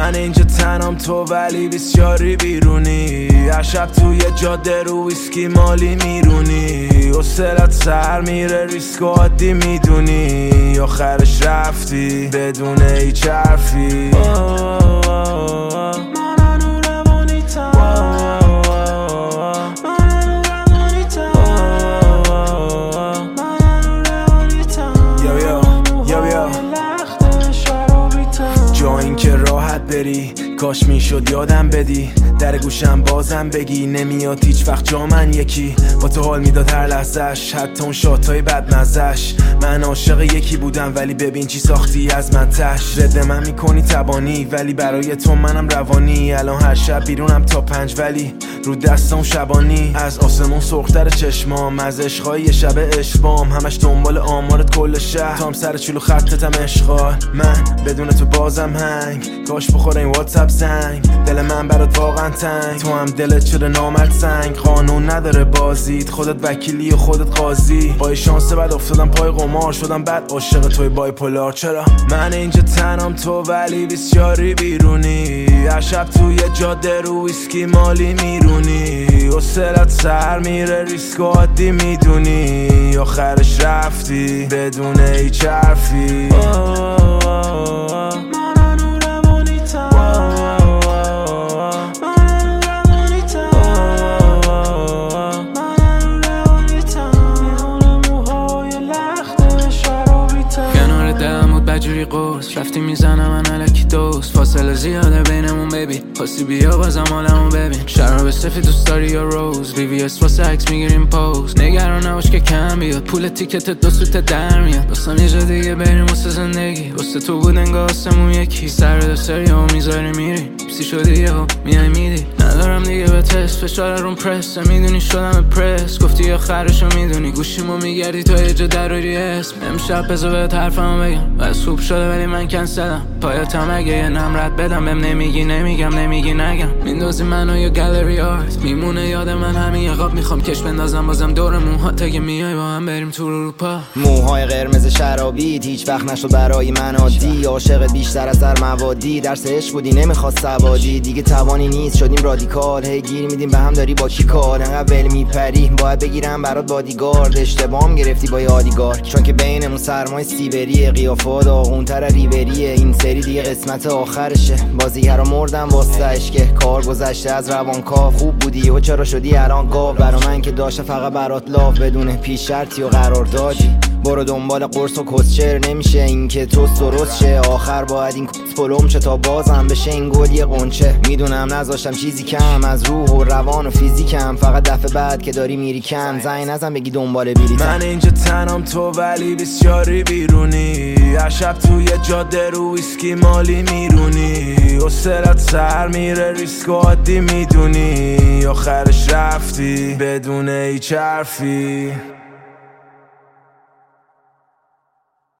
من اینجا تنم تو ولی بسیاری بیرونی، هر شب توی جاده رو ویسکی مالی میرونی، حوصله‌ات سر میره ریسک و عادی میدونی، آخرش رفتی بدون هیچ حرفی. جا این که راحت بری کاش میشد یادم بدی، در گوشم بازم بگی نمیاد هیچ وقت جا من یکی، با تو حال میداد هر لحظهش، حتی اون شاتای بدمزش. من عاشق یکی بودم ولی ببین چی ساختی از من تش، رد من میکنی تبانی ولی برای تو منم روانی، الان هر شب بیرونم تا 5 ولی رو دستم شبانی، از آسمون سرختر چشمام، از عشقای شب اشبام، همش دنبال آمارت کل شهر، تام سر چلو خطتم اشغال، من بدون تو بازم هنگ، کاش بخوره این واتساپ زنگ، دل من برات واقعا تنگ، تو هم دلت شده نامت سنگ، قانون نداره بازید، خودت وکیلی و خودت قاضی، با شانس بعد افتادم پای قمار، شدم بعد عاشق توی بایپولار. چرا من اینجا تنم تو ولی بسیاری بیرونی، هر شب توی جاده رو ویسکی مالی میرونی، حوصله‌ات سر میره ریسک و عادی میدونی، آخرش رفتی بدون هیچ حرفی. بجوری قرص رفتی میزنم من علکی دوست، فاصله زیاده بینمون بیبی، خواستی بیا بازم حالمون ببین، شراب سفید دوست داری یا روز، VVS واسه عکس میگیریم پوز، نگران نباش که کم بیاد، پول تیکت دو سوت در میاد، واسم یه جا دیگه بریم واسه زندگی، واسه تو بود انگار آسمون یکی، سر دستاری ها میذاری میری پسی شدی یه ها میای میدی، ندارم دیگه به تست، فشار روم پرس میدونی شدم پرس، گفتی آخرشو میدونی، گوشیمو میگردی تا یه جا دراری اسم، امشب بذار بهت حرفمو بگم، خوب شده ولی من کنسلم، پایاتم اگه یه نمرت بدم بهم نمیگی نمیگم نمیگی نگم، میندازی منو یا گالری آرت، میمونه یاد من همین عقاب، میخوام کش بندازم بازم دور موهات اگه میای با هم بریم تو اروپا، موهای قرمز شرابیت هیچ وقت نشد برای من عادی، عاشق بیشتر از هر موادی، درس عشق بودی نمیخواست سوادی، دیگه توانی نیست شدیم رادیکال، هی گیر میدیم به هم داری با کی کار، انقدر ول میپری باید بگیرم برات بادیگارد، اشتباهم گرفتی با یادیگار، چون که بینمون سرمای سیبری، قیافات داغونتر ریوریه، این سری دیگه قسمت آخرشه، بازیگرا مردن واسهش که کار گذشته از روانکاو، خوب بودی و چرا شدی الان گاو، برا من که داشته فقط برات لاف، بدون پیش شرطی و قرار دادی، برو دنبال قرص و کسچر، نمیشه این که تو درست شه، آخر باید این کس پلوم شه تا بازم بشه این گل یه قنچه، میدونم نذاشتم چیزی کم از روح و روان و فیزیکم، فقط دفعه بعد که داری میری کم زنگ نزن بگی دنبال بلیتم. من اینجا تنم تو ولی بسیاری بیرونی، هر شب توی جاده رو ویسکی مالی میرونی، حوصله‌ات سر میره ریسک و عادی میدونی، آخرش رفتی بدون هیچ حرفی.